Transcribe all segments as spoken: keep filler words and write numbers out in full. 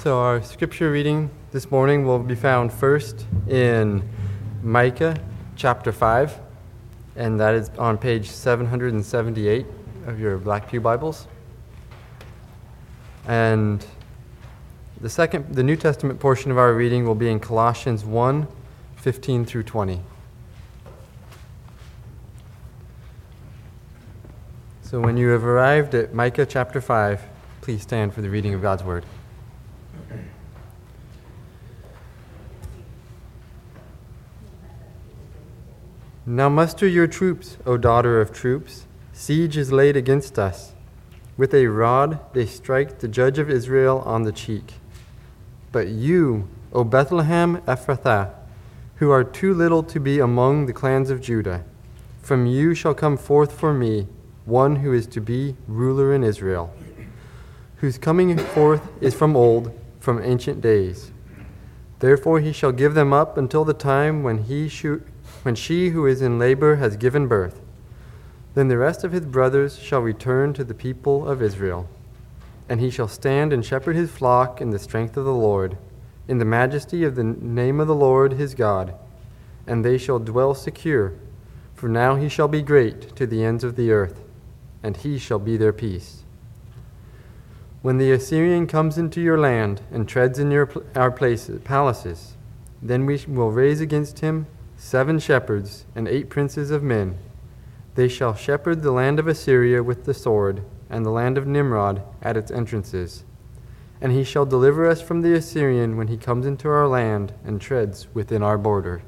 So our scripture reading this morning will be found first in Micah chapter five, and that is on page seven seventy-eight of your Black Pew Bibles. And the second, the New Testament portion of our reading will be in Colossians one, fifteen through twenty. So when you have arrived at Micah chapter five, please stand for the reading of God's word. Now muster your troops, O daughter of troops. Siege is laid against us. With a rod they strike the judge of Israel on the cheek. But you, O Bethlehem Ephrathah, who are too little to be among the clans of Judah, from you shall come forth for me one who is to be ruler in Israel, whose coming forth is from old, from ancient days. Therefore he shall give them up until the time when he should when she who is in labor has given birth. Then the rest of his brothers shall return to the people of Israel. And he shall stand and shepherd his flock in the strength of the Lord, in the majesty of the name of the Lord his God. And they shall dwell secure, for now he shall be great to the ends of the earth, and he shall be their peace. When the Assyrian comes into your land and treads in your our places, palaces, then we will raise against him seven shepherds and eight princes of men. They shall shepherd the land of Assyria with the sword, and the land of Nimrod at its entrances. And he shall deliver us from the Assyrian when he comes into our land and treads within our border.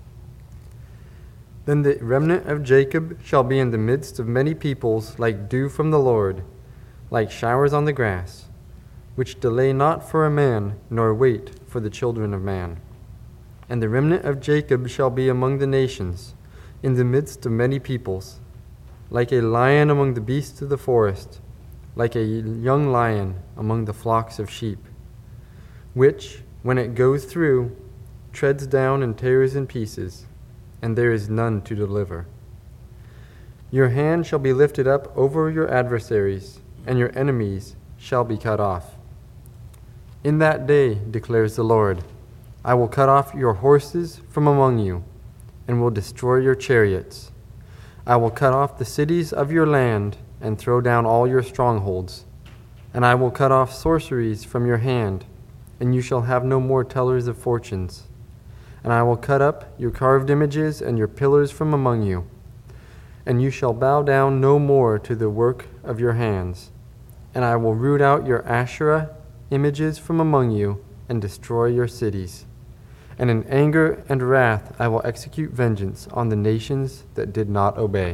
Then the remnant of Jacob shall be in the midst of many peoples, like dew from the Lord, like showers on the grass, which delay not for a man, nor wait for the children of man. And the remnant of Jacob shall be among the nations, in the midst of many peoples, like a lion among the beasts of the forest, like a young lion among the flocks of sheep, which, when it goes through, treads down and tears in pieces, and there is none to deliver. Your hand shall be lifted up over your adversaries, and your enemies shall be cut off. In that day, declares the Lord, I will cut off your horses from among you, and will destroy your chariots. I will cut off the cities of your land, and throw down all your strongholds. And I will cut off sorceries from your hand, and you shall have no more tellers of fortunes. And I will cut up your carved images and your pillars from among you. And you shall bow down no more to the work of your hands. And I will root out your Asherah images from among you, and destroy your cities. And in anger and wrath I will execute vengeance on the nations that did not obey.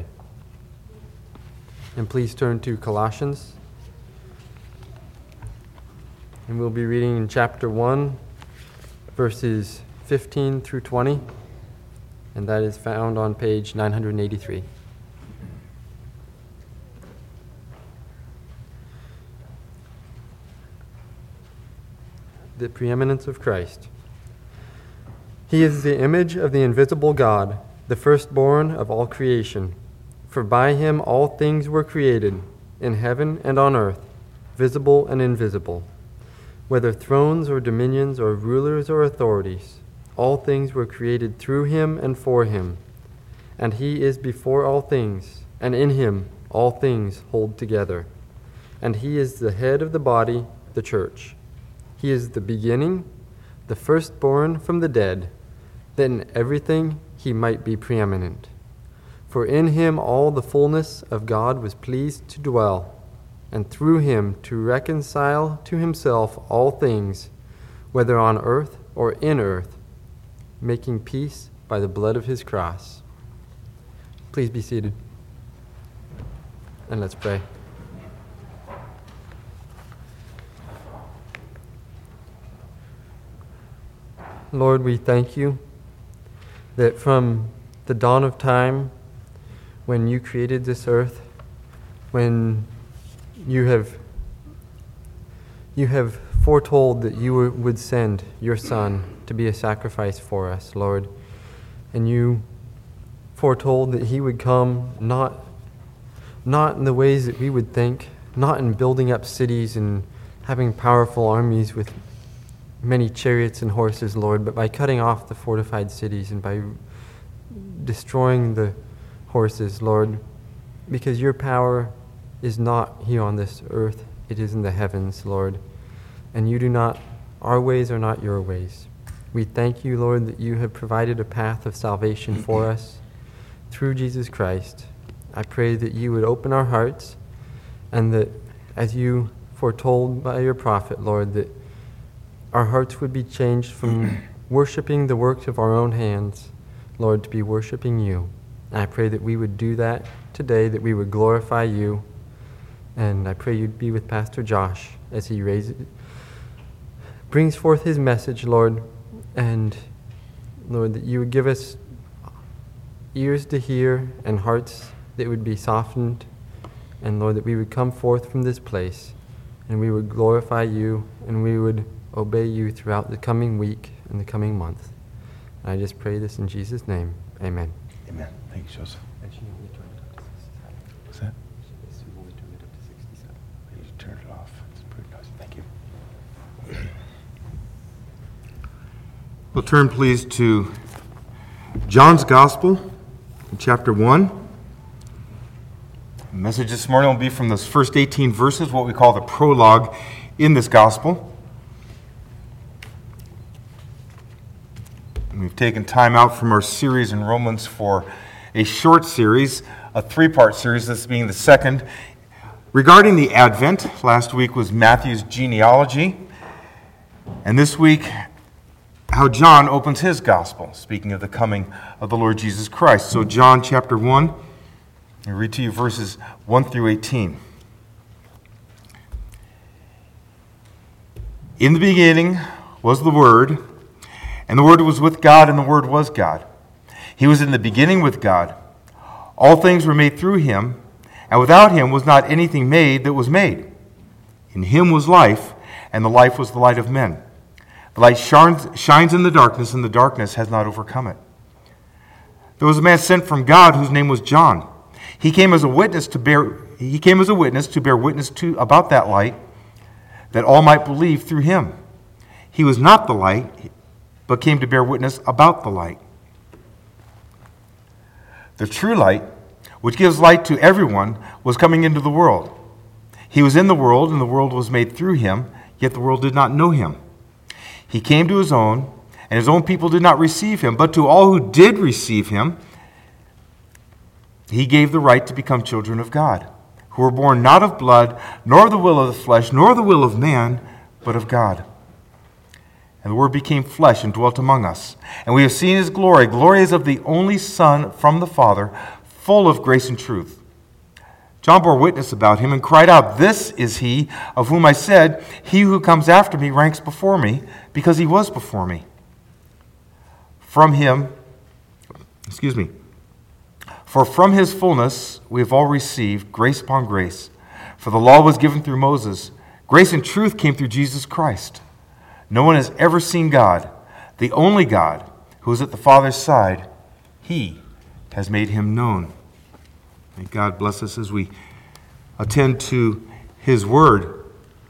And please turn to Colossians. And we'll be reading in chapter one, verses fifteen through twenty. And that is found on page nine eighty-three. The preeminence of Christ. He is the image of the invisible God, the firstborn of all creation. For by him all things were created, in heaven and on earth, visible and invisible. Whether thrones or dominions or rulers or authorities, all things were created through him and for him. And he is before all things, and in him all things hold together. And he is the head of the body, the church. He is the beginning, the firstborn from the dead, that in everything he might be preeminent. For in him all the fullness of God was pleased to dwell, and through him to reconcile to himself all things, whether on earth or in earth, making peace by the blood of his cross. Please be seated, and let's pray. Lord, we thank you that from the dawn of time, when you created this earth, when you have you have foretold that you would send your Son to be a sacrifice for us, Lord, and you foretold that he would come not not in the ways that we would think, not in building up cities and having powerful armies with many chariots and horses, Lord, but by cutting off the fortified cities and by destroying the horses, Lord, because your power is not here on this earth, it is in the heavens, Lord. And you do not, our ways are not your ways. We thank you, Lord, that you have provided a path of salvation for us through Jesus Christ. I pray that you would open our hearts and that, as you foretold by your prophet, Lord, that our hearts would be changed from worshiping the works of our own hands, Lord, to be worshiping you. And I pray that we would do that today, that we would glorify you. And I pray you'd be with Pastor Josh as he raises, brings forth his message, Lord. And, Lord, that you would give us ears to hear and hearts that would be softened. And, Lord, that we would come forth from this place and we would glorify you and we would obey you throughout the coming week and the coming month. And I just pray this in Jesus' name. Amen. Amen. Thank you, Joseph. What's that? You turned it off. It's pretty nice. Thank you. We'll turn, please, to John's Gospel, chapter one. The message this morning will be from those first eighteen verses, what we call the prologue in this Gospel. We've taken time out from our series in Romans for a short series, a three-part series, this being the second. Regarding the Advent, last week was Matthew's genealogy, and this week, how John opens his Gospel, speaking of the coming of the Lord Jesus Christ. So John chapter one, I read to you verses one through eighteen. In the beginning was the Word, and the Word was with God, and the Word was God. He was in the beginning with God. All things were made through him, and without him was not anything made that was made. In him was life, and the life was the light of men. The light shines, shines in the darkness, and the darkness has not overcome it. There was a man sent from God whose name was John. He came as a witness to bear he came as a witness to bear witness to about that light, that all might believe through him. He was not the light, but came to bear witness about the light. The true light, which gives light to everyone, was coming into the world. He was in the world, and the world was made through him, yet the world did not know him. He came to his own, and his own people did not receive him. But to all who did receive him, he gave the right to become children of God, who were born not of blood, nor of the will of the flesh, nor the will of man, but of God. And the Word became flesh and dwelt among us. And we have seen his glory. Glory is of the only Son from the Father, full of grace and truth. John bore witness about him and cried out, "This is he of whom I said, he who comes after me ranks before me, because he was before me." From him, excuse me, for from his fullness we have all received grace upon grace. For the law was given through Moses. Grace and truth came through Jesus Christ. No one has ever seen God, the only God, who is at the Father's side. He has made him known. May God bless us as we attend to his word.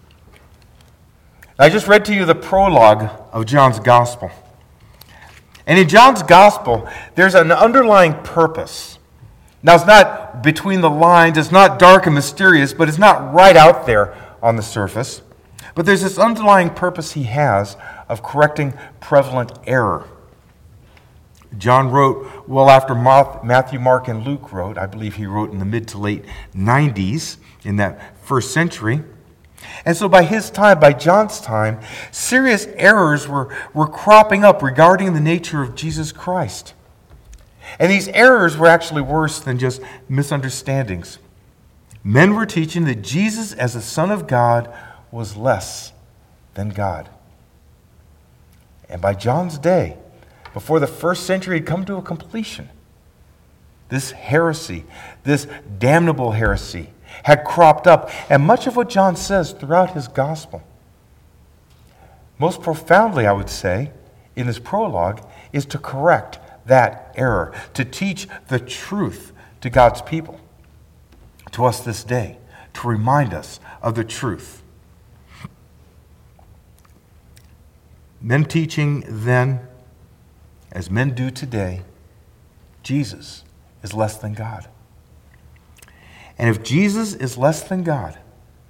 I just read to you the prologue of John's Gospel. And in John's Gospel, there's an underlying purpose. Now, it's not between the lines, it's not dark and mysterious, but it's not right out there on the surface. But there's this underlying purpose he has of correcting prevalent error. John wrote well after Matthew, Mark, and Luke wrote. I believe he wrote in the mid to late nineties in that first century. And so by his time, by John's time, serious errors were, were cropping up regarding the nature of Jesus Christ. And these errors were actually worse than just misunderstandings. Men were teaching that Jesus as the Son of God was less than God. And by John's day, before the first century had come to a completion, this heresy, this damnable heresy, had cropped up. And much of what John says throughout his gospel, most profoundly, I would say, in his prologue, is to correct that error, to teach the truth to God's people, to us this day, to remind us of the truth. Men teaching then, as men do today, Jesus is less than God. And if Jesus is less than God,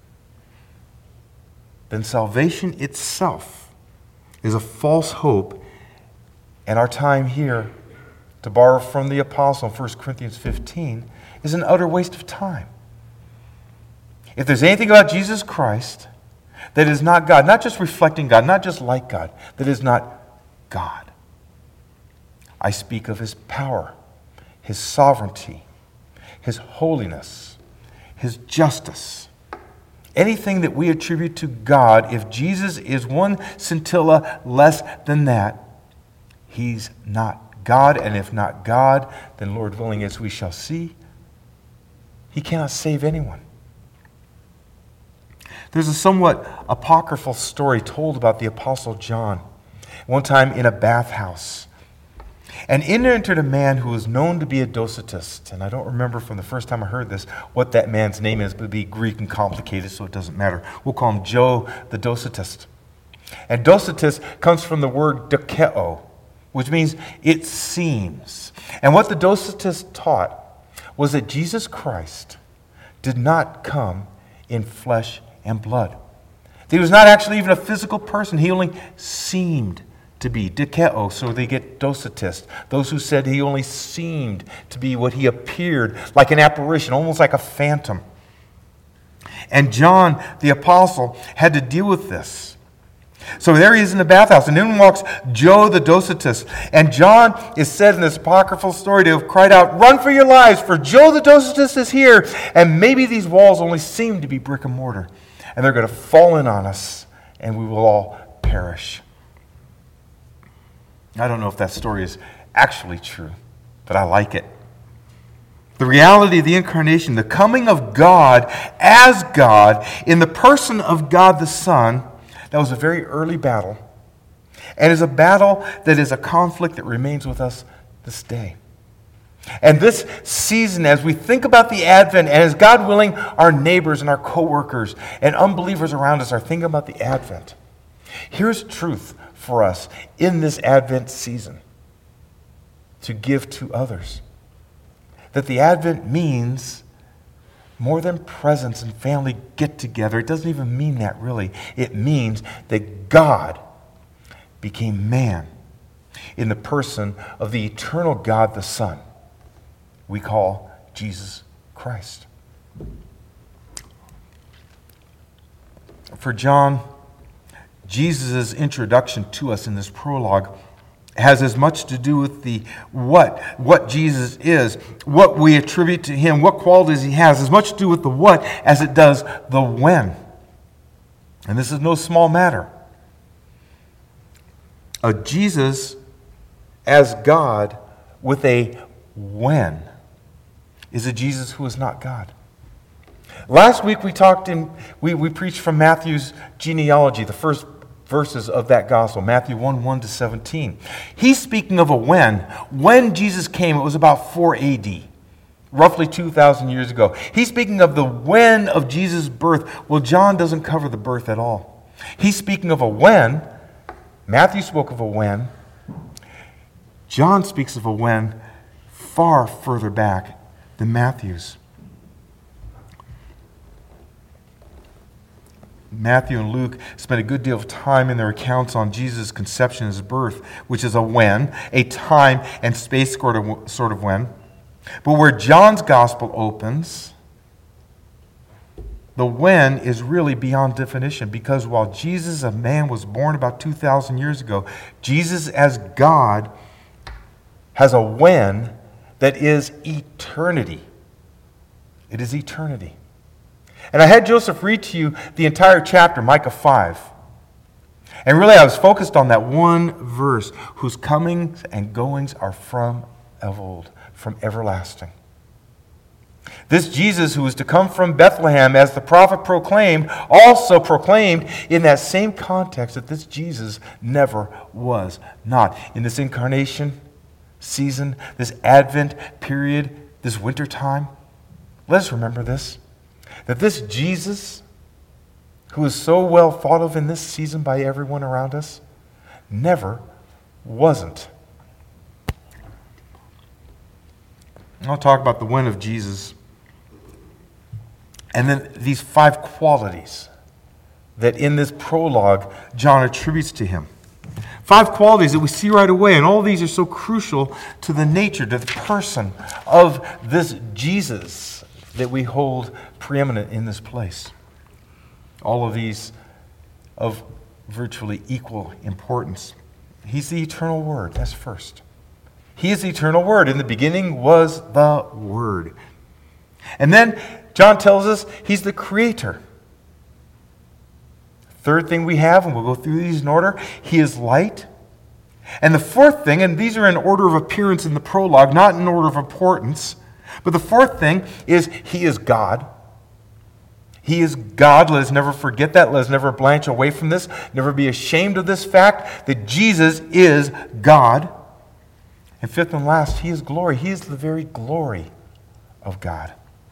then salvation itself is a false hope. And our time here, to borrow from the apostle in First Corinthians fifteen, is an utter waste of time. If there's anything about Jesus Christ that is not God, not just reflecting God, not just like God, that is not God, I speak of his power, his sovereignty, his holiness, his justice. Anything that we attribute to God, if Jesus is one scintilla less than that, he's not God. And if not God, then Lord willing, as we shall see, he cannot save anyone. There's a somewhat apocryphal story told about the Apostle John. One time in a bathhouse. And in entered a man who was known to be a Docetist. And I don't remember from the first time I heard this what that man's name is, but it'd be Greek and complicated, so it doesn't matter. We'll call him Joe the Docetist. And Docetist comes from the word dokeo, which means it seems. And what the Docetist taught was that Jesus Christ did not come in flesh and blood. He was not actually even a physical person. He only seemed to be. Dokeo, so they get Docetist. Those who said he only seemed to be what he appeared, like an apparition, almost like a phantom. And John, the apostle, had to deal with this. So there he is in the bathhouse, and in walks Joe the Docetist. And John is said in this apocryphal story to have cried out, "Run for your lives, for Joe the Docetist is here." And maybe these walls only seem to be brick and mortar, and they're going to fall in on us, and we will all perish. I don't know if that story is actually true, but I like it. The reality of the incarnation, the coming of God as God in the person of God the Son, that was a very early battle, and is a battle that is a conflict that remains with us this day. And this season, as we think about the Advent, and as God willing, our neighbors and our co-workers and unbelievers around us are thinking about the Advent, here's truth for us in this Advent season to give to others. That the Advent means more than presents and family get-together. It doesn't even mean that, really. It means that God became man in the person of the eternal God the Son we call Jesus Christ. For John, Jesus' introduction to us in this prologue has as much to do with the what, what Jesus is, what we attribute to him, what qualities he has, as much to do with the what as it does the when. And this is no small matter. A Jesus as God with a when is a Jesus who is not God. Last week we talked in, we, we preached from Matthew's genealogy, the first verses of that gospel, Matthew one, one to seventeen. He's speaking of a when. When Jesus came, it was about four A D, roughly two thousand years ago. He's speaking of the when of Jesus' birth. Well, John doesn't cover the birth at all. He's speaking of a when. Matthew spoke of a when. John speaks of a when far further back than Matthew's. Matthew and Luke spent a good deal of time in their accounts on Jesus' conception and his birth, which is a when, a time and space sort of, sort of when. But where John's gospel opens, the when is really beyond definition, because while Jesus, a man, was born about two thousand years ago, Jesus as God has a when that is eternity. It is eternity. And I had Joseph read to you the entire chapter, Micah five. And really I was focused on that one verse, whose comings and goings are from of old, from everlasting. This Jesus who was to come from Bethlehem, as the prophet proclaimed, also proclaimed in that same context that this Jesus never was not. In this incarnation season, this Advent period, this winter time, let us remember this. That this Jesus, who is so well thought of in this season by everyone around us, never wasn't. I'll talk about the when of Jesus. And then these five qualities that in this prologue John attributes to him. Five qualities that we see right away, and all these are so crucial to the nature, to the person of this Jesus that we hold preeminent in this place. All of these of virtually equal importance. He's the eternal Word, that's first. He is the eternal Word. In the beginning was the Word. And then John tells us he's the Creator. Third thing we have, and we'll go through these in order, he is light. And the fourth thing, and these are in order of appearance in the prologue, not in order of importance, but the fourth thing is he is God. He is God. Let us never forget that. Let us never blanch away from this. Never be ashamed of this fact that Jesus is God. And fifth and last, he is glory. He is the very glory of God.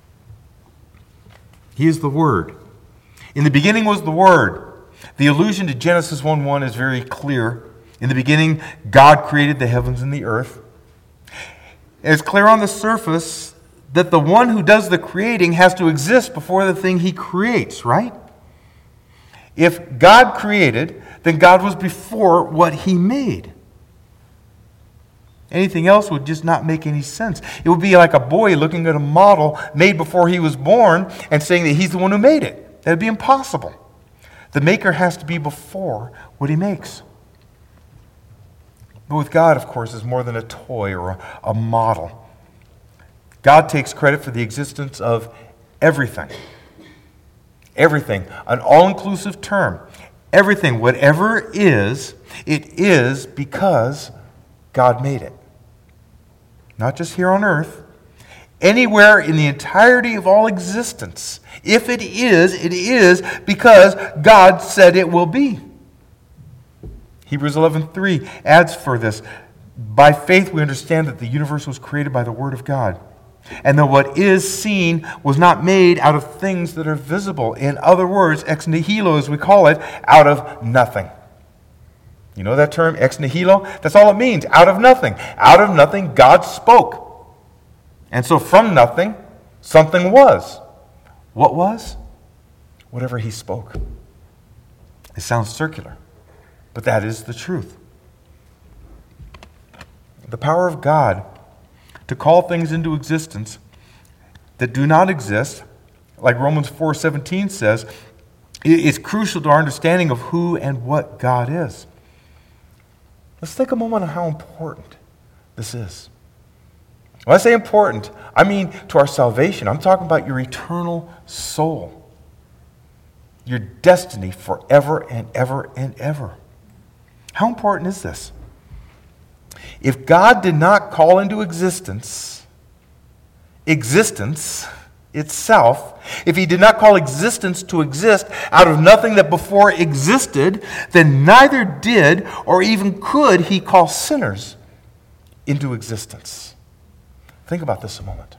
He is the Word. In the beginning was the Word. The allusion to Genesis one one is very clear. In the beginning, God created the heavens and the earth. It's clear on the surface that the one who does the creating has to exist before the thing he creates, right? If God created, then God was before what he made. Anything else would just not make any sense. It would be like a boy looking at a model made before he was born and saying that he's the one who made it. That would be impossible. The maker has to be before what he makes. But with God, of course, is more than a toy or a, a model. God takes credit for the existence of everything. Everything. An all-inclusive term. Everything, whatever is, it is because God made it. Not just here on earth. Anywhere in the entirety of all existence. If it is, it is because God said it will be. Hebrews eleven three adds for this. By faith we understand that the universe was created by the Word of God. And that what is seen was not made out of things that are visible. In other words, ex nihilo, as we call it, out of nothing. You know that term, ex nihilo? That's all it means, out of nothing. Out of nothing, God spoke. And so from nothing, something was. What was? Whatever he spoke. It sounds circular, but that is the truth. The power of God to call things into existence that do not exist, like Romans four seventeen says, is crucial to our understanding of who and what God is. Let's think a moment on how important this is. When I say important, I mean to our salvation. I'm talking about your eternal soul. Your destiny forever and ever and ever. How important is this? If God did not call into existence, existence itself, if he did not call existence to exist out of nothing that before existed, then neither did or even could he call sinners into existence. Think about this a moment.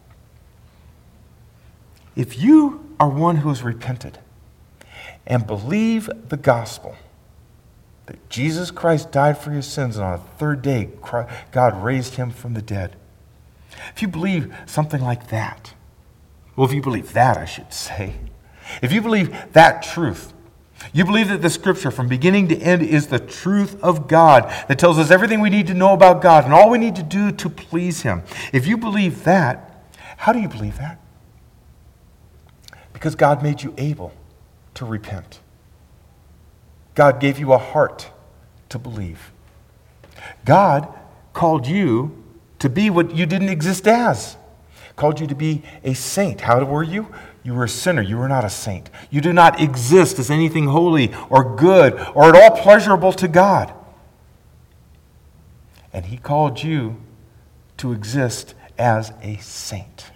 If you are one who has repented and believe the gospel, that Jesus Christ died for your sins and on the third day God raised him from the dead. If you believe something like that, well, if you believe that, I should say, if you believe that truth, you believe that the Scripture from beginning to end is the truth of God that tells us everything we need to know about God and all we need to do to please him. If you believe that, how do you believe that? Because God made you able to repent. God gave you a heart to believe. God called you to be what you didn't exist as. Called you to be a saint. How were you? You were a sinner. You were not a saint. You do not exist as anything holy or good or at all pleasurable to God. And he called you to exist as a saint.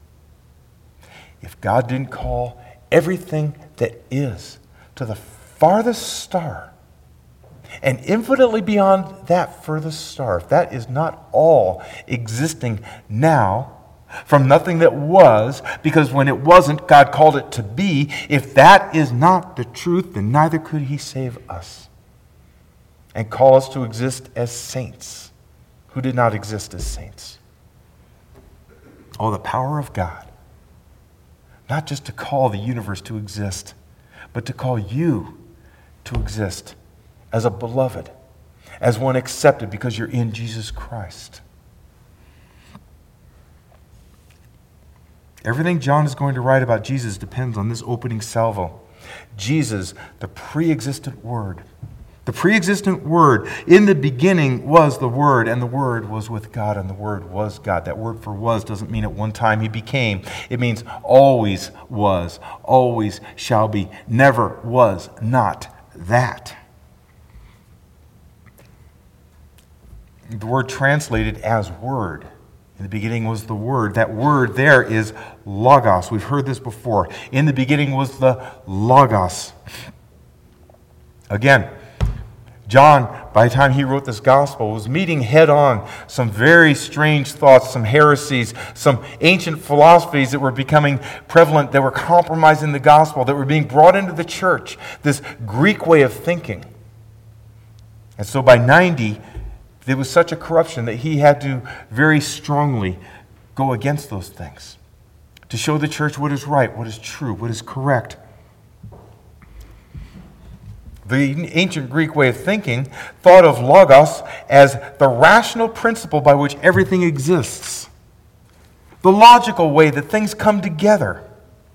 If God didn't call everything that is to the farthest star, and infinitely beyond that furthest star, if that is not all existing now, from nothing that was, because when it wasn't, God called it to be, if that is not the truth, then neither could he save us. and call us to exist as saints who did not exist as saints. Oh, the power of God. Not just to call the universe to exist, but to call you to exist as a beloved, as one accepted because you're in Jesus Christ. Everything John is going to write about Jesus depends on this opening salvo. Jesus, the pre-existent Word. The pre-existent Word. In the beginning was the Word, and the Word was with God, and the Word was God. That word for was doesn't mean at one time He became. It means always was, always shall be, never was not that. The word translated as Word. In the beginning was the Word. That word there is logos. We've heard this before. In the beginning was the logos. Again, John, by the time he wrote this gospel, was meeting head-on some very strange thoughts, some heresies, some ancient philosophies that were becoming prevalent, that were compromising the gospel, that were being brought into the church, this Greek way of thinking. And so by ninety, there was such a corruption that he had to very strongly go against those things to show the church what is right, what is true, what is correct. The ancient Greek way of thinking thought of logos as the rational principle by which everything exists, the logical way that things come together.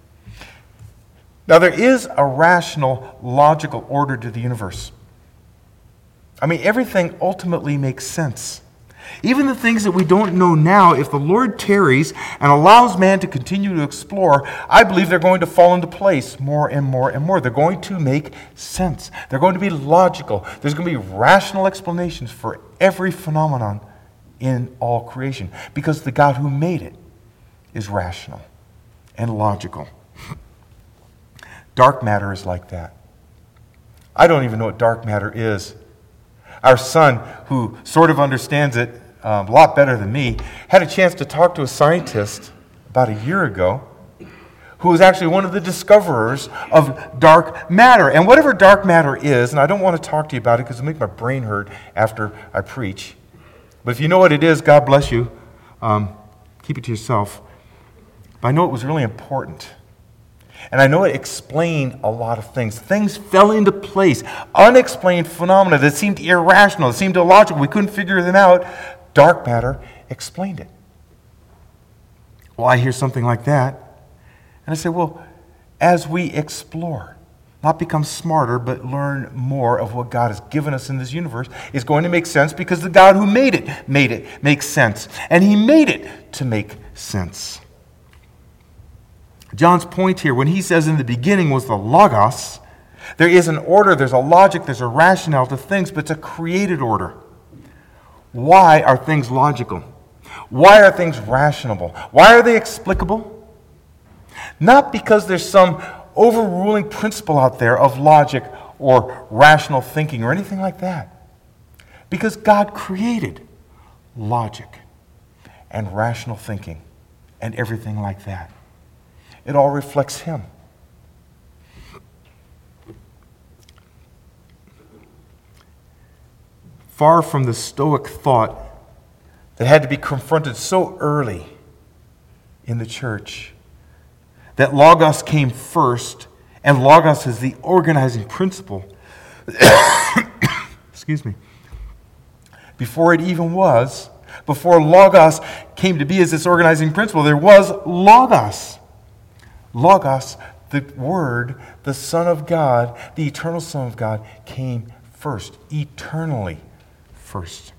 Now, there is a rational, logical order to the universe. I mean, everything ultimately makes sense. Even the things that we don't know now, if the Lord tarries and allows man to continue to explore, I believe they're going to fall into place more and more and more. They're going to make sense. They're going to be logical. There's going to be rational explanations for every phenomenon in all creation, because the God who made it is rational and logical. Dark matter is like that. I don't even know what dark matter is. Our son, who sort of understands it um, a lot better than me, had a chance to talk to a scientist about a year ago who was actually one of the discoverers of dark matter. And whatever dark matter is, and I don't want to talk to you about it because it'll make my brain hurt after I preach, but if you know what it is, God bless you. Um, keep it to yourself. But I know it was really important. And I know it explained a lot of things. Things fell into place. Unexplained phenomena that seemed irrational, that seemed illogical. We couldn't figure them out. Dark matter explained it. Well, I hear something like that. And I say, well, as we explore, not become smarter, but learn more of what God has given us in this universe, is going to make sense because the God who made it, made it make sense. And He made it to make sense. John's point here, when he says in the beginning was the logos, there is an order, there's a logic, there's a rationale to things, but it's a created order. Why are things logical? Why are things rational? Why are they explicable? Not because there's some overruling principle out there of logic or rational thinking or anything like that. Because God created logic and rational thinking and everything like that. It all reflects Him. Far from the Stoic thought that had to be confronted so early in the church, that Logos came first, and Logos is the organizing principle. Excuse me. Before it even was, before Logos came to be as this organizing principle, there was Logos. Logos, the Word, the Son of God, the eternal Son of God, came first, eternally first.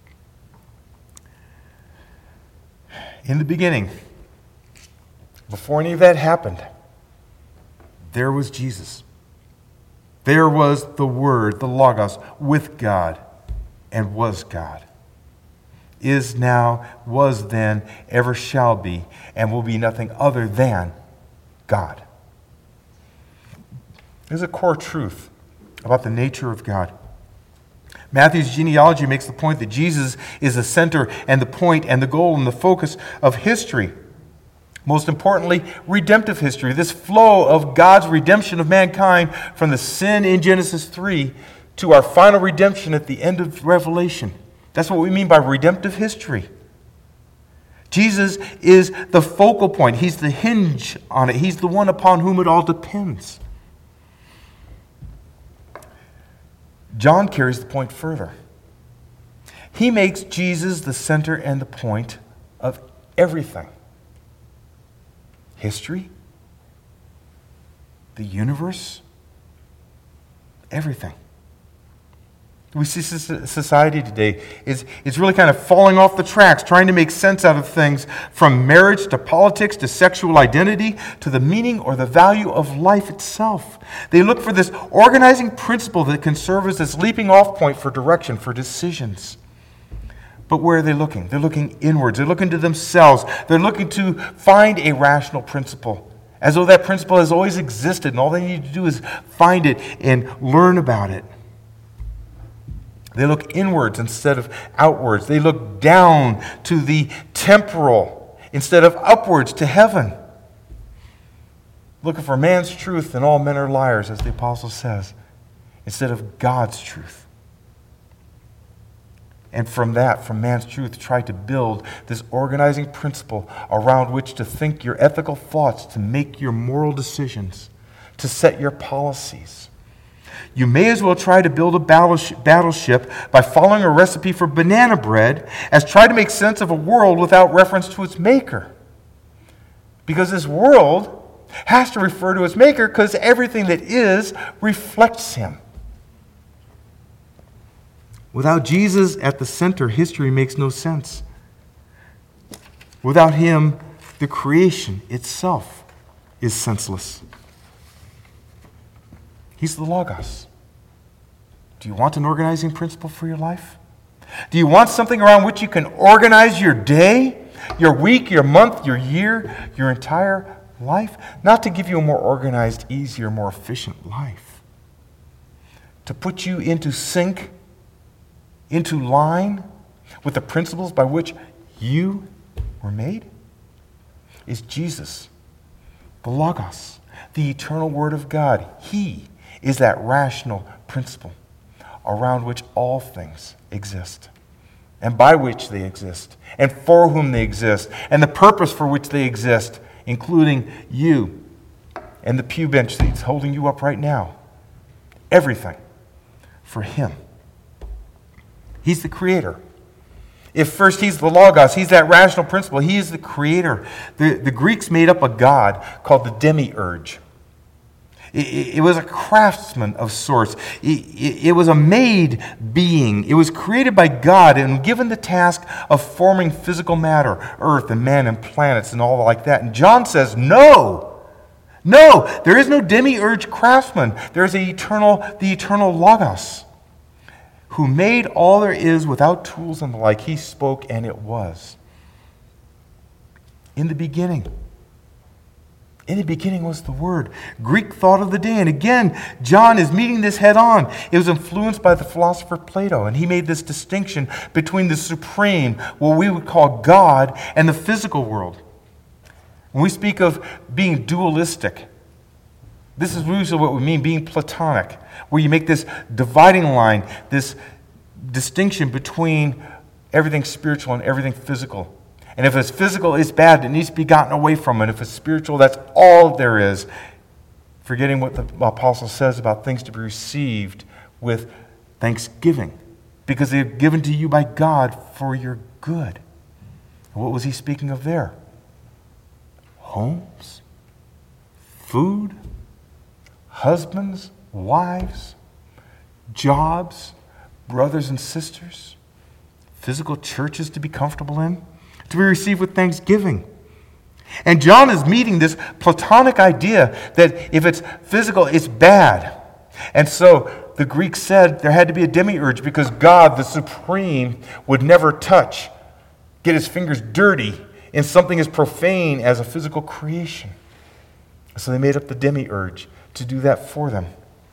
In the beginning, before any of that happened, there was Jesus. There was the Word, the Logos, with God, and was God. Is now, was then, ever shall be, and will be nothing other than God. There's a core truth about the nature of God. Matthew's genealogy makes the point that Jesus is the center and the point and the goal and the focus of history. Most importantly, redemptive history. This flow of God's redemption of mankind from the sin in Genesis three to our final redemption at the end of Revelation. That's what we mean by redemptive history. Jesus is the focal point. He's the hinge on it. He's the one upon whom it all depends. John carries the point further. He makes Jesus the center and the point of everything. History, the universe, everything. We see society today is, is really kind of falling off the tracks, trying to make sense out of things, from marriage to politics to sexual identity to the meaning or the value of life itself. They look for this organizing principle that can serve as this leaping off point for direction, for decisions. But where are they looking? They're looking inwards. They're looking to themselves. They're looking to find a rational principle, as though that principle has always existed, and all they need to do is find it and learn about it. They look inwards instead of outwards. They look down to the temporal instead of upwards to heaven. Looking for man's truth, and all men are liars, as the apostle says, instead of God's truth. And from that, from man's truth, try to build this organizing principle around which to think your ethical thoughts, to make your moral decisions, to set your policies. You may as well try to build a battleship by following a recipe for banana bread as try to make sense of a world without reference to its maker. Because this world has to refer to its maker because everything that is reflects him. Without Jesus at the center, history makes no sense. Without him, the creation itself is senseless. He's the Logos. Do you want an organizing principle for your life? Do you want something around which you can organize your day, your week, your month, your year, your entire life? Not to give you a more organized, easier, more efficient life. To put you into sync, into line with the principles by which you were made? Is Jesus, the Logos, the eternal Word of God. He is that rational principle around which all things exist, and by which they exist, and for whom they exist, and the purpose for which they exist, including you and the pew bench seats holding you up right now. Everything for him. He's the creator. If first he's the Logos, he's that rational principle, he is the creator. The, the Greeks made up a god called the demiurge. It was a craftsman of sorts. It was a made being. It was created by God and given the task of forming physical matter, earth and man and planets and all like that. And John says, no, no, there is no demiurge craftsman. There is the eternal, the eternal Logos, who made all there is without tools and the like. He spoke and it was. In the beginning. In the beginning was the Word. Greek thought of the day. And again, John is meeting this head on. It was influenced by the philosopher Plato, and he made this distinction between the supreme, what we would call God, and the physical world. When we speak of being dualistic, this is usually what we mean, being Platonic, where you make this dividing line, this distinction between everything spiritual and everything physical. And if it's physical, it's bad. It needs to be gotten away from it. If it's spiritual, that's all there is. Forgetting what the apostle says about things to be received with thanksgiving, because they're given to you by God for your good. What was he speaking of there? Homes, food, husbands, wives, jobs, brothers and sisters, physical churches to be comfortable in, to be received with thanksgiving. And John is meeting this Platonic idea that if it's physical, it's bad. And so the Greeks said there had to be a demiurge because God, the supreme, would never touch, get his fingers dirty in something as profane as a physical creation. So they made up the demiurge to do that for them.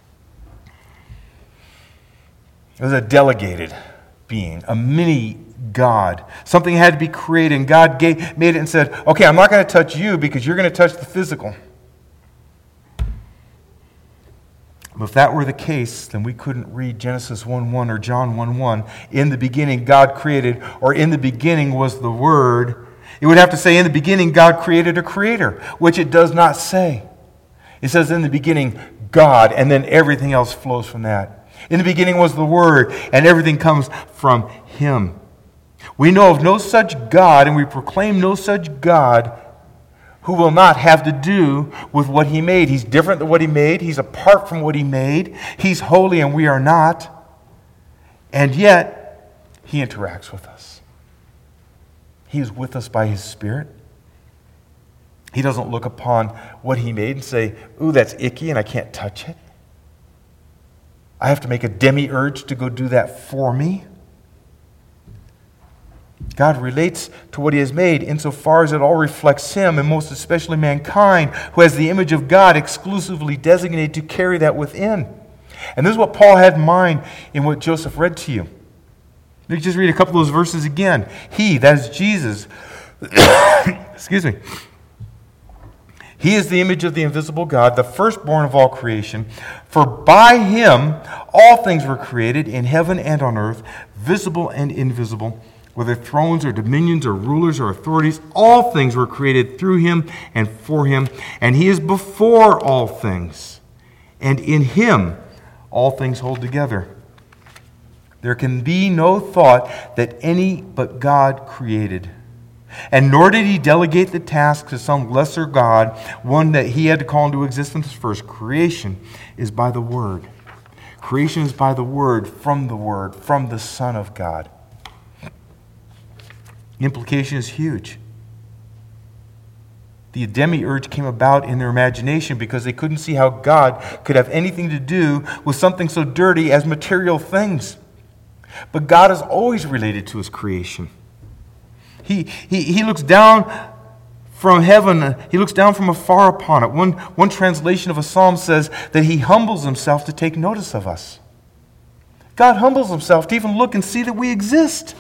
It was a delegated being, a mini God. Something had to be created, and God gave, made it and said, okay, I'm not going to touch you because you're going to touch the physical. If that were the case, then we couldn't read Genesis one one or John one one. In the beginning, God created, or in the beginning was the Word. It would have to say, in the beginning, God created a creator, which it does not say. It says, in the beginning, God, and then everything else flows from that. In the beginning was the Word, and everything comes from Him. We know of no such God, and we proclaim no such God who will not have to do with what He made. He's different than what He made. He's apart from what He made. He's holy and we are not. And yet, He interacts with us. He is with us by His Spirit. He doesn't look upon what He made and say, ooh, that's icky and I can't touch it. I have to make a demiurge to go do that for me. God relates to what He has made insofar as it all reflects Him, and most especially mankind, who has the image of God exclusively designated to carry that within. And this is what Paul had in mind in what Joseph read to you. Let me just read a couple of those verses again. He, that is Jesus, excuse me, He is the image of the invisible God, the firstborn of all creation. For by Him all things were created in heaven and on earth, visible and invisible, whether thrones or dominions or rulers or authorities, all things were created through Him and for Him. And He is before all things. And in Him all things hold together. There can be no thought that any but God created. And nor did He delegate the task to some lesser God, one that He had to call into existence first. Creation is by the Word. Creation is by the Word, from the Word, from the Son of God. The implication is huge. The demiurge came about in their imagination because they couldn't see how God could have anything to do with something so dirty as material things. But God is always related to His creation. He, he, he looks down from heaven. He looks down from afar upon it. One, one translation of a psalm says that He humbles Himself to take notice of us. God humbles Himself to even look and see that we exist.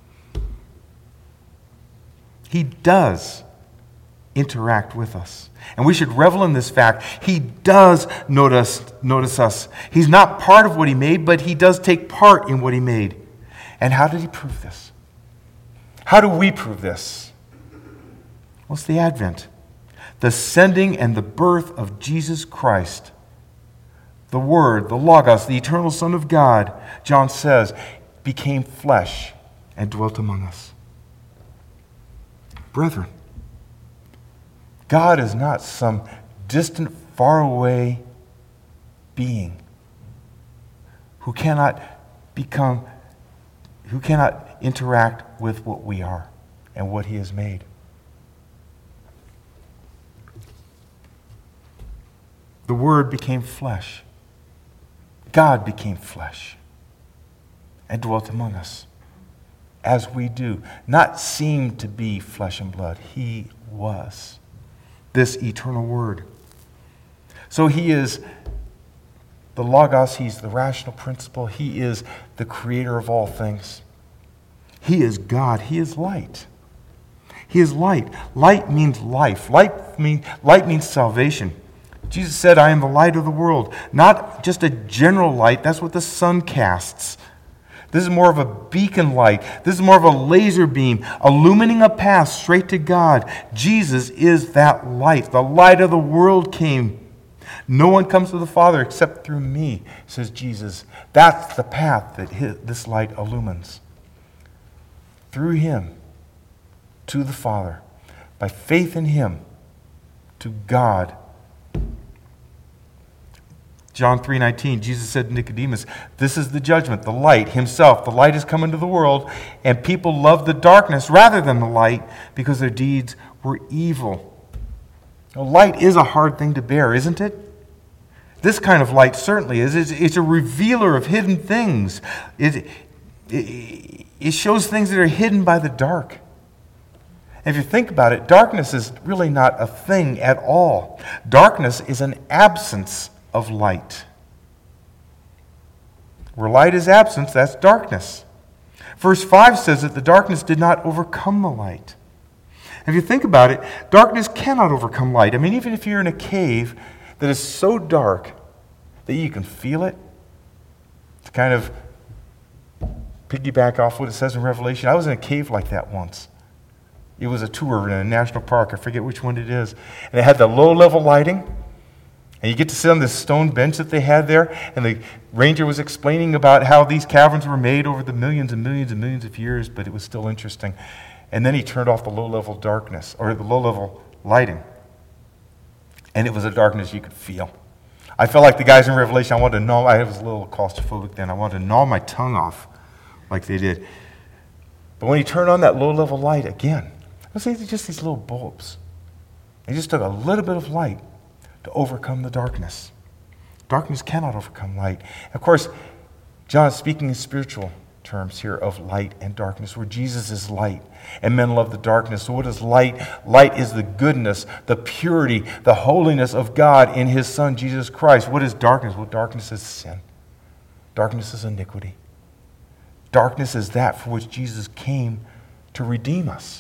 He does interact with us. And we should revel in this fact. He does notice, notice us. He's not part of what He made, but He does take part in what He made. And how did He prove this? How do we prove this? Well, it's the Advent. The sending and the birth of Jesus Christ. The Word, the Logos, the eternal Son of God, John says, became flesh and dwelt among us. Brethren, God is not some distant, faraway being who cannot become, who cannot interact with what we are and what He has made. The Word became flesh. God became flesh and dwelt among us. As we do, not seem to be flesh and blood. He was this eternal Word. So He is the Logos, He's the rational principle, He is the creator of all things. He is God, He is light. He is light. Light means life. Light, mean, light means salvation. Jesus said, I am the light of the world. Not just a general light, that's what the sun casts. This is more of a beacon light. This is more of a laser beam, illumining a path straight to God. Jesus is that light. The light of the world came. No one comes to the Father except through me, says Jesus. That's the path that his, this light illumines. Through Him, to the Father. By faith in Him, to God. John three nineteen, Jesus said to Nicodemus, this is the judgment, the light Himself. The light has come into the world, and people love the darkness rather than the light because their deeds were evil. Now, light is a hard thing to bear, isn't it? This kind of light certainly is. It's, it's a revealer of hidden things. It, it, it shows things that are hidden by the dark. And if you think about it, darkness is really not a thing at all. Darkness is an absence of light. Where light is absence, that's darkness. Verse five says that the darkness did not overcome the light. If you think about it, darkness cannot overcome light. I mean, even if you're in a cave that is so dark that you can feel it. To kind of piggyback off what it says in Revelation, I was in a cave like that once. It was a tour in a national park. I forget which one it is. And it had the low-level lighting. And you get to sit on this stone bench that they had there. And the ranger was explaining about how these caverns were made over the millions and millions and millions of years, but it was still interesting. And then he turned off the low-level darkness, or the low-level lighting. And it was a darkness you could feel. I felt like the guys in Revelation, I wanted to gnaw, I was a little claustrophobic then, I wanted to gnaw my tongue off like they did. But when he turned on that low-level light again, let's say they're just these little bulbs. They just took a little bit of light to overcome the darkness. Darkness cannot overcome light. Of course, John is speaking in spiritual terms here of light and darkness, where Jesus is light and men love the darkness. So what is light? Light is the goodness, the purity, the holiness of God in his Son, Jesus Christ. What is darkness? Well, darkness is sin. Darkness is iniquity. Darkness is that for which Jesus came to redeem us.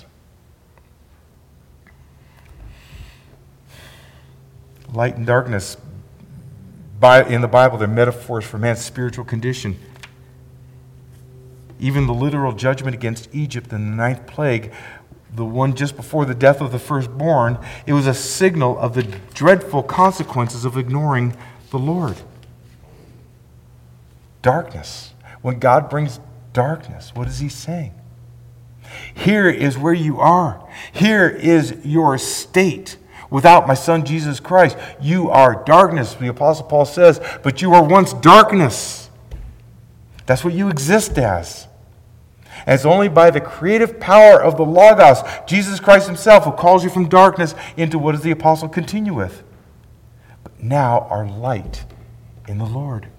Light and darkness, by, in the Bible, they're metaphors for man's spiritual condition. Even the literal judgment against Egypt in the ninth plague, the one just before the death of the firstborn, it was a signal of the dreadful consequences of ignoring the Lord. Darkness. When God brings darkness, what is he saying? Here is where you are. Here is your state. Without my Son Jesus Christ, you are darkness, the Apostle Paul says, but you were once darkness. That's what you exist as. And it's only by the creative power of the Logos, Jesus Christ himself, who calls you from darkness into what does the Apostle continue with? But now are light in the Lord.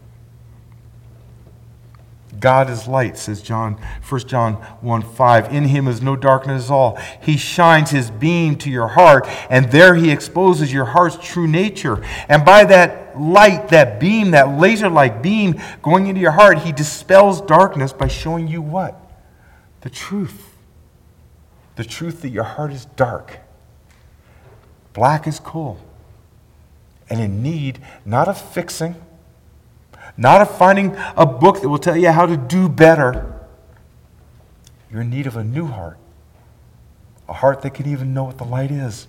God is light, says John, First John one five. In him is no darkness at all. He shines his beam to your heart, and there he exposes your heart's true nature. And by that light, that beam, that laser-like beam going into your heart, he dispels darkness by showing you what? The truth. The truth that your heart is dark. Black as coal. And in need, not of fixing, not of finding a book that will tell you how to do better. You're in need of a new heart. A heart that can even know what the light is.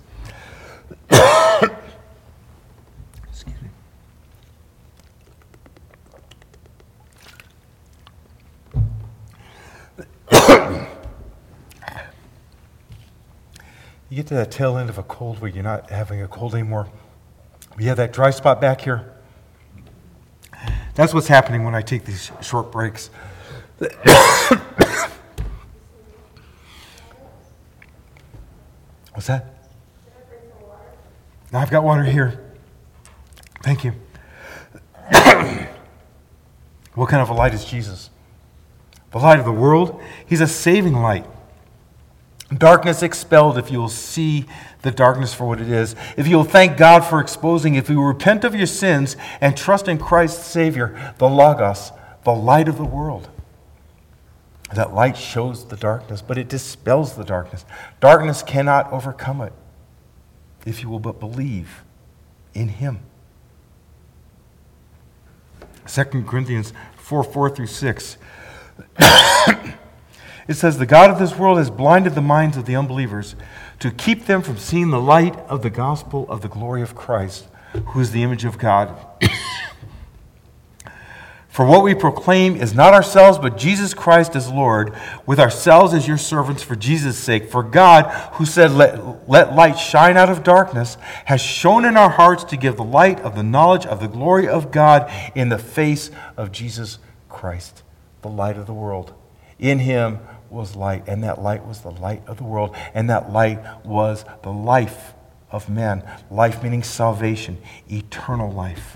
Excuse me. You get to that tail end of a cold where you're not having a cold anymore. You have that dry spot back here. That's what's happening when I take these short breaks. What's that? Now I've got water here. Thank you. What kind of a light is Jesus? The light of the world. He's a saving light. Darkness expelled if you will see the darkness for what it is. If you will thank God for exposing, if you will repent of your sins and trust in Christ Savior, the Logos, the light of the world. That light shows the darkness, but it dispels the darkness. Darkness cannot overcome it if you will but believe in him. Second Corinthians four, four through six. It says, the God of this world has blinded the minds of the unbelievers to keep them from seeing the light of the gospel of the glory of Christ, who is the image of God. For what we proclaim is not ourselves, but Jesus Christ as Lord, with ourselves as your servants for Jesus' sake. For God, who said, let, let light shine out of darkness, has shone in our hearts to give the light of the knowledge of the glory of God in the face of Jesus Christ, the light of the world. In him was light, and that light was the light of the world, and that light was the life of men. Life meaning salvation, eternal life.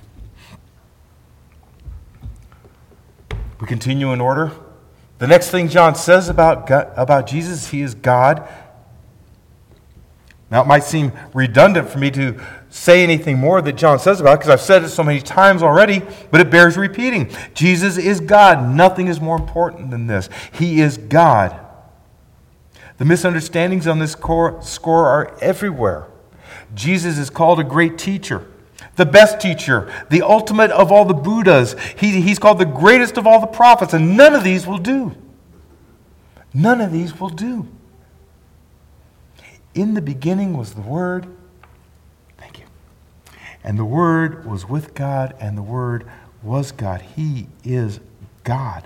We continue in order. The next thing John says about God, about Jesus, he is God. Now it might seem redundant for me to say anything more that John says about it, because I've said it so many times already, but it bears repeating. Jesus is God. Nothing is more important than this. He is God. The misunderstandings on this score are everywhere. Jesus is called a great teacher. the best teacher, the ultimate of all the Buddhas. He, he's called the greatest of all the prophets, and none of these will do. None of these will do. In the beginning was the Word. Thank you. And the Word was with God, and the Word was God. He is God.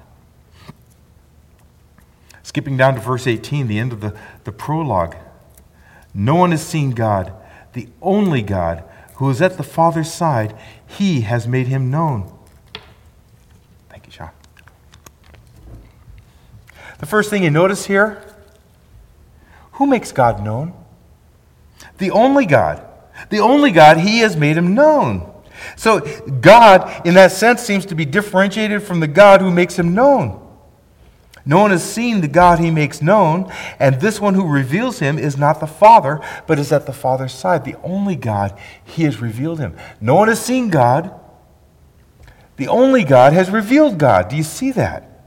Skipping down to verse eighteen, the end of the, the prologue. No one has seen God, the only God, who is at the Father's side. He has made him known. Thank you, Sean. The first thing you notice here, who makes God known? The only God. The only God, he has made him known. So God, in that sense, seems to be differentiated from the God who makes him known. No one has seen the God he makes known, and this one who reveals him is not the Father, but is at the Father's side. The only God, he has revealed him. No one has seen God. The only God has revealed God. Do you see that?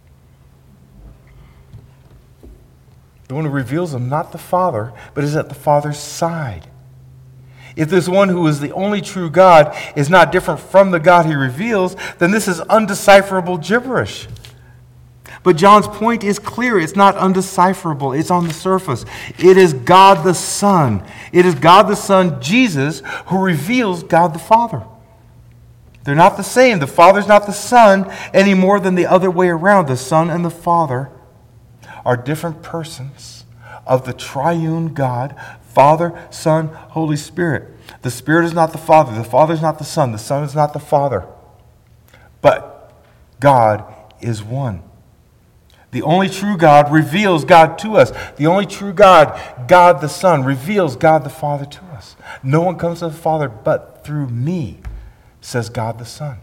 The one who reveals him, not the Father, but is at the Father's side. If this one who is the only true God is not different from the God he reveals, then this is undecipherable gibberish. But John's point is clear. It's not undecipherable. It's on the surface. It is God the Son. It is God the Son, Jesus, who reveals God the Father. They're not the same. The Father's not the Son any more than the other way around. The Son and the Father are different persons of the triune God, Father, Son, Holy Spirit. The Spirit is not the Father. The Father is not the Son. The Son is not the Father. But God is one. The only true God reveals God to us. The only true God, God the Son, reveals God the Father to us. No one comes to the Father but through me, says God the Son.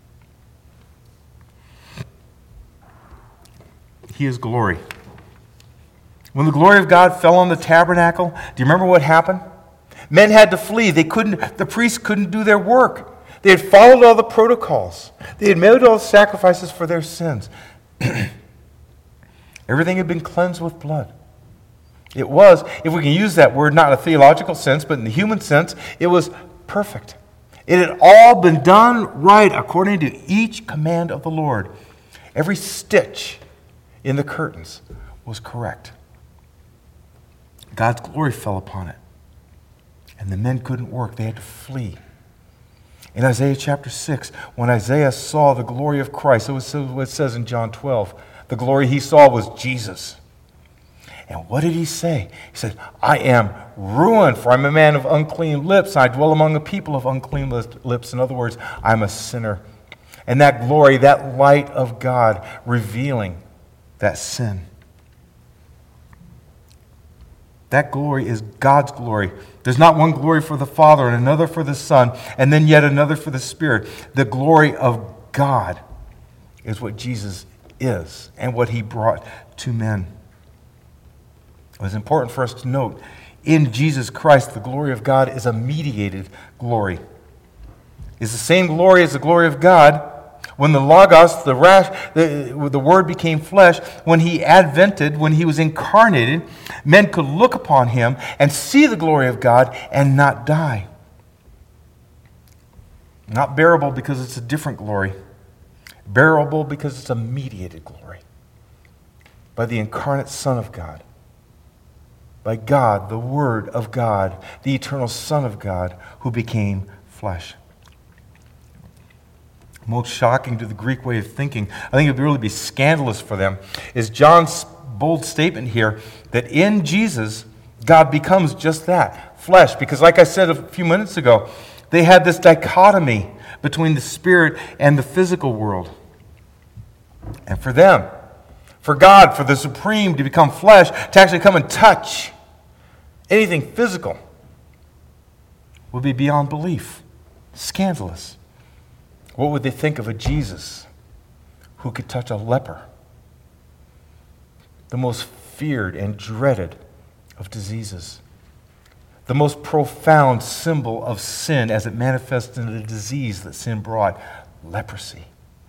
He is glory. When the glory of God fell on the tabernacle, do you remember what happened? Men had to flee. They couldn't, the priests couldn't do their work. They had followed all the protocols. They had made all the sacrifices for their sins. Everything had been cleansed with blood. It was, if we can use that word, not in a theological sense, but in the human sense, it was perfect. It had all been done right according to each command of the Lord. Every stitch in the curtains was correct. God's glory fell upon it. And the men couldn't work. They had to flee. In Isaiah chapter six, when Isaiah saw the glory of Christ, it was what it says in John twelve, the glory he saw was Jesus. And what did he say? He said, I am ruined, for I'm a man of unclean lips. I dwell among a people of unclean lips. In other words, I'm a sinner. And that glory, that light of God, revealing that sin. That glory is God's glory. There's not one glory for the Father and another for the Son, and then yet another for the Spirit. The glory of God is what Jesus is and what he brought to men. It was important for us to note, in Jesus Christ, the glory of God is a mediated glory. It's the same glory as the glory of God. When the Logos, the, rash, the, the Word became flesh, when he advented, when he was incarnated, men could look upon him and see the glory of God and not die. Not bearable because it's a different glory. Bearable because it's a mediated glory. By the incarnate Son of God. By God, the Word of God, the eternal Son of God, who became flesh. Most shocking to the Greek way of thinking, I think it would really be scandalous for them, is John's bold statement here that in Jesus, God becomes just that, flesh. Because like I said a few minutes ago, they had this dichotomy between the spirit and the physical world. And for them, for God, for the Supreme to become flesh, to actually come and touch anything physical, would be beyond belief. Scandalous. What would they think of a Jesus who could touch a leper? The most feared and dreaded of diseases. The most profound symbol of sin as it manifests in the disease that sin brought, leprosy.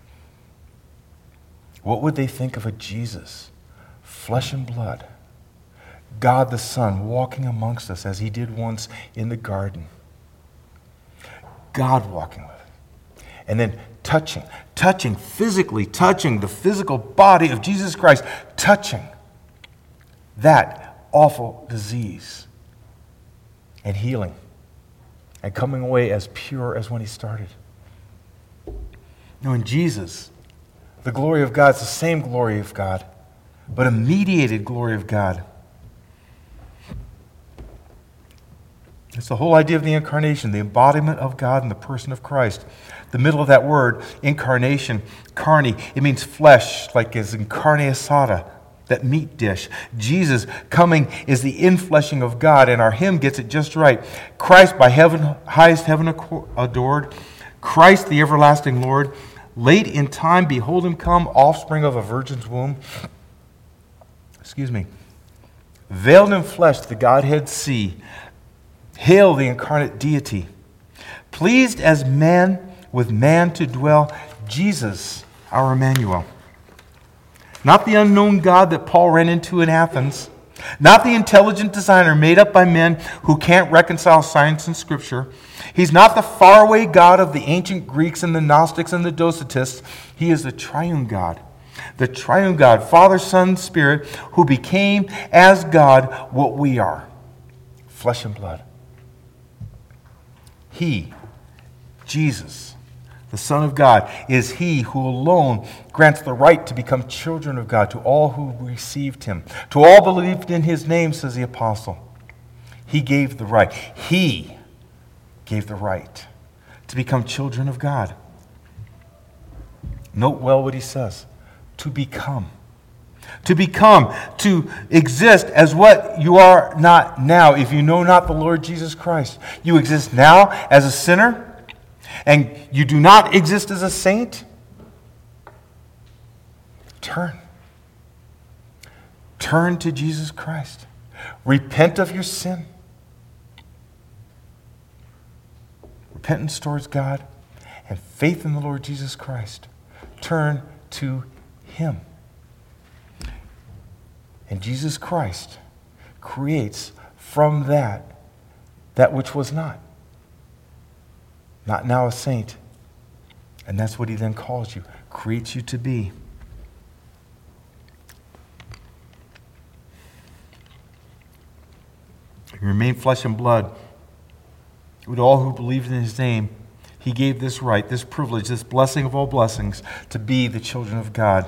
What would they think of a Jesus, flesh and blood, God the Son walking amongst us as he did once in the garden? God walking with it. And then touching, touching, physically touching the physical body of Jesus Christ, touching that awful disease and healing and coming away as pure as when he started. Now in Jesus, the glory of God is the same glory of God, but a mediated glory of God. It's the whole idea of the incarnation, the embodiment of God in the person of Christ. The middle of that word, incarnation, carne, it means flesh, like as in carne asada, that meat dish. Jesus coming is the infleshing of God, and our hymn gets it just right. Christ by heaven, highest heaven adored. Christ the everlasting Lord. Late in time, behold him come, offspring of a virgin's womb. Excuse me. Veiled in flesh, the Godhead see. Hail the incarnate deity. Pleased as man with man to dwell, Jesus, our Emmanuel. Not the unknown God that Paul ran into in Athens. Not the intelligent designer made up by men who can't reconcile science and Scripture. He's not the faraway God of the ancient Greeks and the Gnostics and the Docetists. He is the triune God. The triune God, Father, Son, Spirit, who became as God what we are. Flesh and blood. He, Jesus, the Son of God, is He who alone grants the right to become children of God to all who received Him. To all believed in His name, says the apostle. He gave the right. He gave the right to become children of God. Note well what he says. To become. To become, to exist as what you are not now if you know not the Lord Jesus Christ. You exist now as a sinner, and you do not exist as a saint. Turn. Turn to Jesus Christ. Repent of your sin. Repentance towards God and faith in the Lord Jesus Christ. Turn to Him. And Jesus Christ creates from that that which was not. Not now a saint. And that's what He then calls you. Creates you to be. You remain flesh and blood. With all who believed in His name, He gave this right, this privilege, this blessing of all blessings, to be the children of God.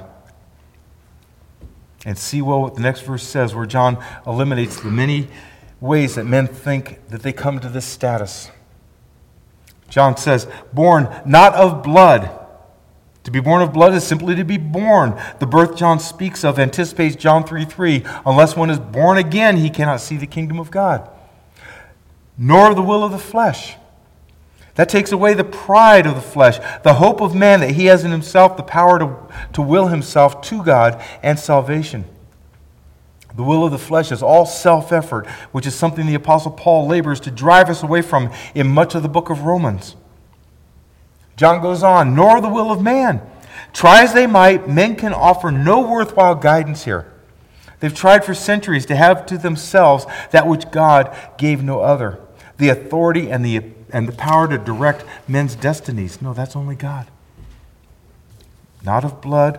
And see well what the next verse says, where John eliminates the many ways that men think that they come to this status. John says, born not of blood. To be born of blood is simply to be born. The birth John speaks of anticipates John three three. Unless one is born again, he cannot see the kingdom of God. Nor of the will of the flesh. That takes away the pride of the flesh, the hope of man that he has in himself the power to, to will himself to God and salvation. The will of the flesh is all self-effort, which is something the Apostle Paul labors to drive us away from in much of the book of Romans. John goes on, nor the will of man. Try as they might, men can offer no worthwhile guidance here. They've tried for centuries to have to themselves that which God gave no other. The authority and the and the power to direct men's destinies. No, that's only God. Not of blood,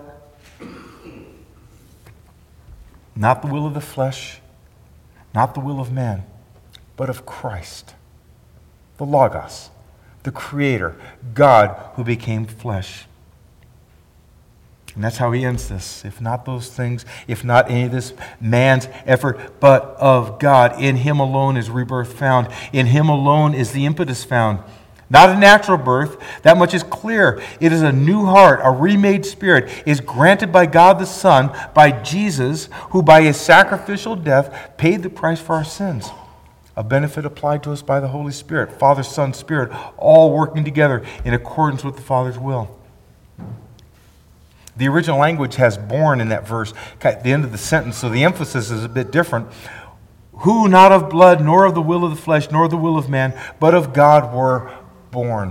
not the will of the flesh, not the will of man, but of Christ, the Logos, the Creator, God who became flesh. And that's how he ends this. If not those things, if not any of this man's effort, but of God. In Him alone is rebirth found. In Him alone is the impetus found. Not a natural birth. That much is clear. It is a new heart, a remade spirit, is granted by God the Son, by Jesus, who by His sacrificial death paid the price for our sins. A benefit applied to us by the Holy Spirit, Father, Son, Spirit, all working together in accordance with the Father's will. The original language has born in that verse at the end of the sentence, so the emphasis is a bit different. Who not of blood, nor of the will of the flesh, nor the will of man, but of God were born.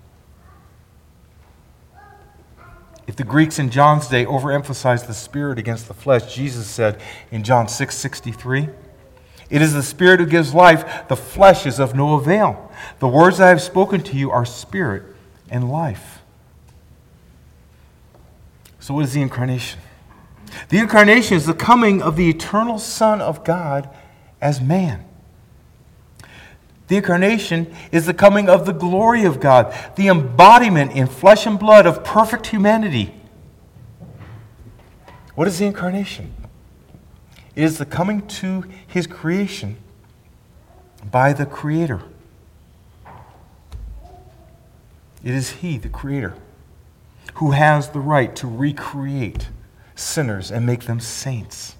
If the Greeks in John's day overemphasized the spirit against the flesh, Jesus said in John six sixty-three, It is the Spirit who gives life. The flesh is of no avail. The words I have spoken to you are spirit and life. So what is the incarnation? The incarnation is the coming of the eternal Son of God as man. The incarnation is the coming of the glory of God, the embodiment in flesh and blood of perfect humanity. What is the incarnation? It is the coming to his creation by the Creator. It is he, the Creator, who has the right to recreate sinners and make them saints.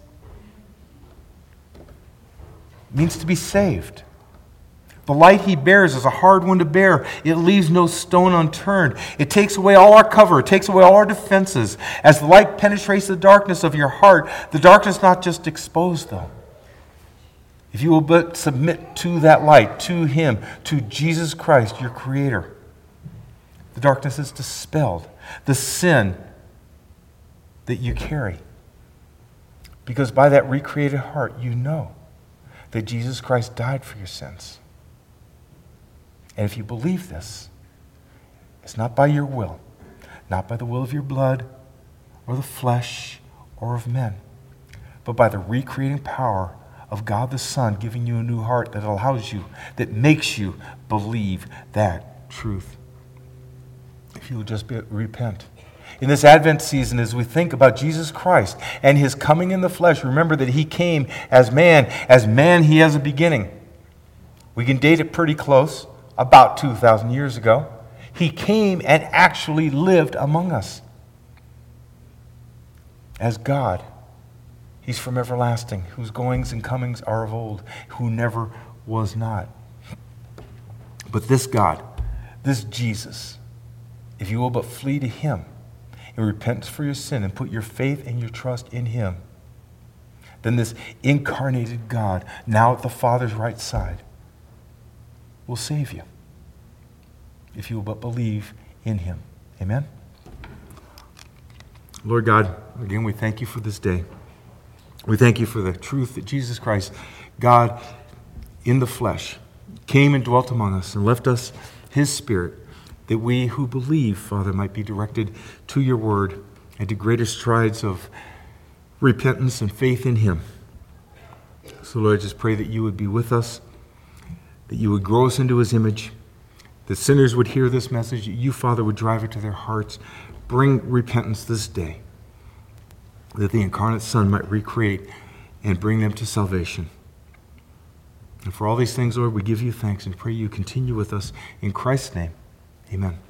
It means to be saved. The light he bears is a hard one to bear. It leaves no stone unturned. It takes away all our cover. It takes away all our defenses. As the light penetrates the darkness of your heart, the darkness is not just exposed, though. If you will but submit to that light, to him, to Jesus Christ, your Creator, the darkness is dispelled. The sin that you carry. Because by that recreated heart, you know that Jesus Christ died for your sins. And if you believe this, it's not by your will, not by the will of your blood or the flesh or of men, but by the recreating power of God the Son giving you a new heart that allows you, that makes you believe that truth. If you will just be, repent. In this Advent season, as we think about Jesus Christ and his coming in the flesh, remember that he came as man. As man, he has a beginning. We can date it pretty close. About two thousand years ago, he came and actually lived among us. As God, he's from everlasting, whose goings and comings are of old, who never was not. But this God, this Jesus, if you will but flee to him in repentance for your sin and put your faith and your trust in him, then this incarnated God, now at the Father's right side, will save you if you will but believe in him. Amen? Lord God, again, we thank you for this day. We thank you for the truth that Jesus Christ, God in the flesh, came and dwelt among us and left us his Spirit, that we who believe, Father, might be directed to your word and to greater strides of repentance and faith in him. So, Lord, I just pray that you would be with us, that you would grow us into his image, that sinners would hear this message, that you, Father, would drive it to their hearts. Bring repentance this day, that the incarnate Son might recreate and bring them to salvation. And for all these things, Lord, we give you thanks and pray you continue with us in Christ's name. Amen.